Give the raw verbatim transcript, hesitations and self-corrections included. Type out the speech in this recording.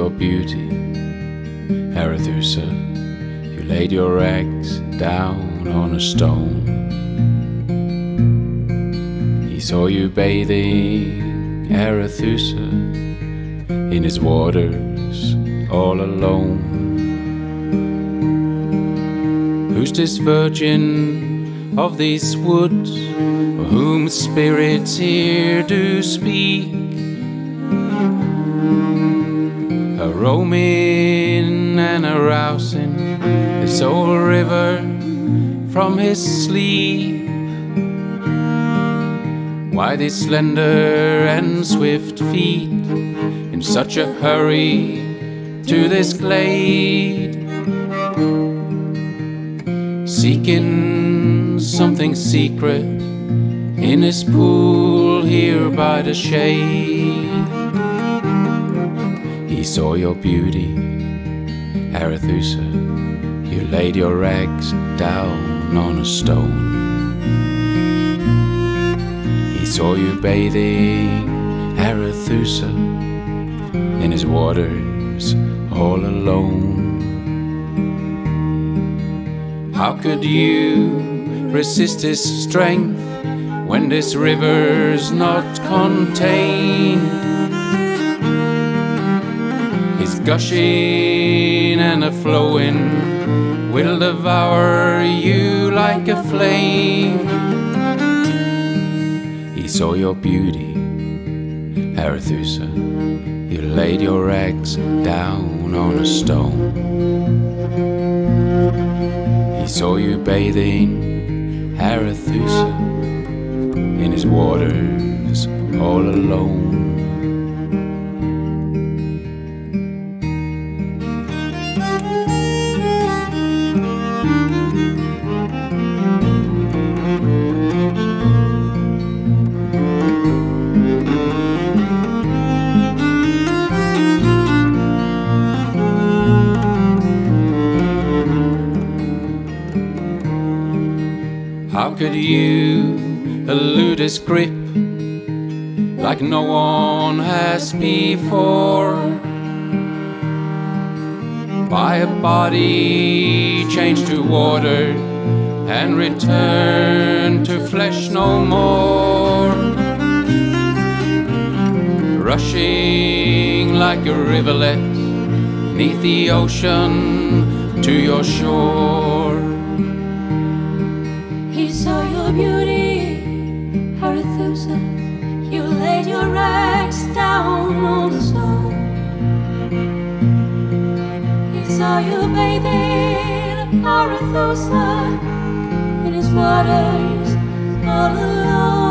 your beauty, Arethusa. You laid your eggs down on a stone. He saw you bathing, Arethusa, in his waters all alone. Who's this virgin of these woods, for whom spirits here do speak? A roaming and a rousing this old river from his sleep. Why these slender and swift feet in such a hurry to this glade, seeking something secret in this pool here by the shade? He saw your beauty, Arethusa. You laid your eggs down on a stone. He saw you bathing, Arethusa, in his waters all alone. How could you resist his strength when this river's not contained? His gushing and a flowing will devour you like a flame. He saw your beauty, Arethusa. You laid your eggs down on a stone. He saw you bathing, Arethusa, in his waters all alone. How could you elude his grip like no one has before? By a body changed to water and return to flesh no more, rushing like a rivulet neath the ocean to your shore. He saw your beauty, Arethusa. You laid your eggs down on the shore. He saw you bathing, Arethusa, in his waters all alone.